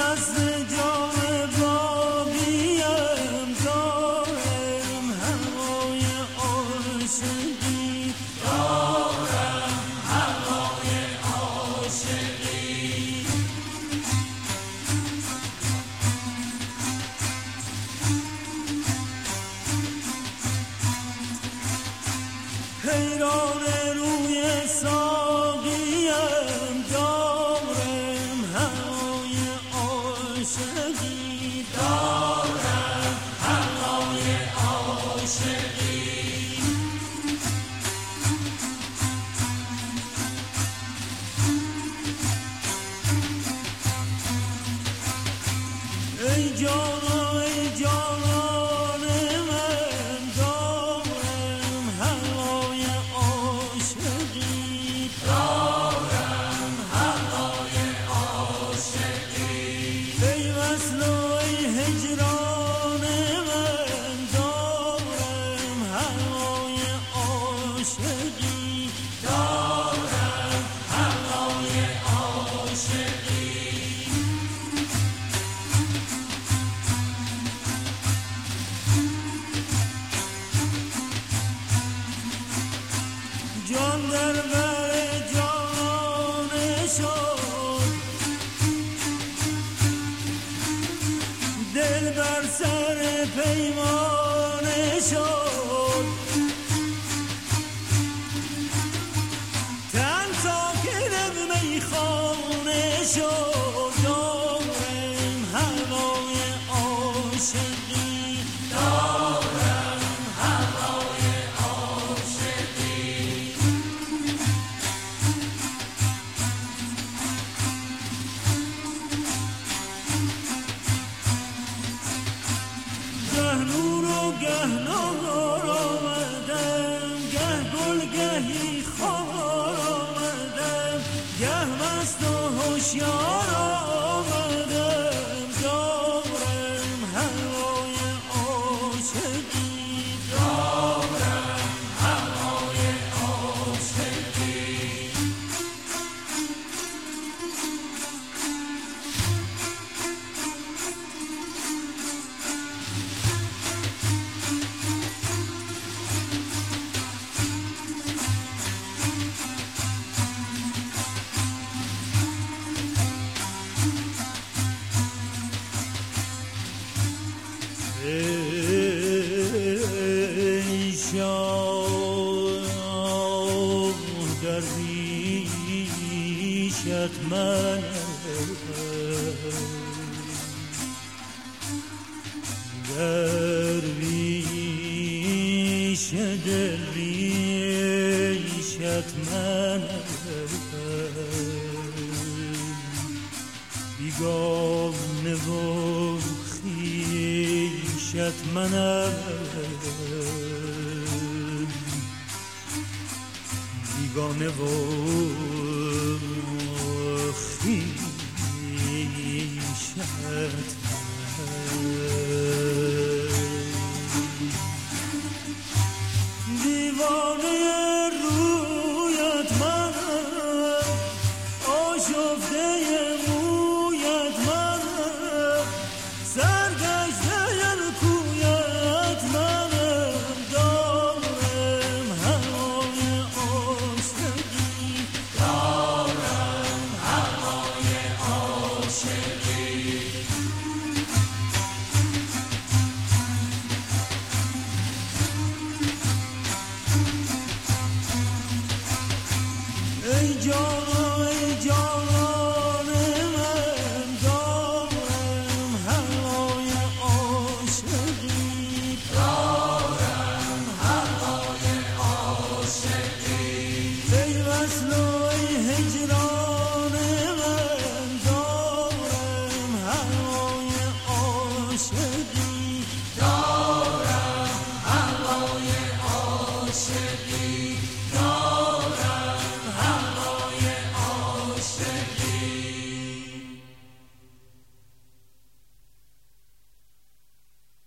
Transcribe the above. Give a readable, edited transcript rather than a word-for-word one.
حیران روی ساقیم دارم هوای عاشقی دارم هوای عاشقی ای جانا ای جانان من دارم هوای عاشقی دارم هوای عاشقی ای وصل و ای هجران من دارم هوای عاشقی دارم هوای عاشقی جان در بر جان شد دل بر سر پیمانه شد تن ساکن میخانه شد دارم هوای عاشقی دارم هوای عاشقی گه نور و گه نار آمدم گه گل گهی خار آمدم گه مست و هوشیار آمدم دارم هوای عاشقی دارم هوای عاشقی ای شاه درویشت من درویش درویشت من بیگانه و خویشت منم بیگانه و خویشت دیوانه رویت منم آشفته مویت منم سرگشته کویت منم دارم هوای عاشقی دارم هوای عاشقی ای جانا ای جانان من دارم هوای عاشقی دارم هوای عاشقی ای وصل و ای هجران من دارم هوای عاشقی دارم هوای عاشقی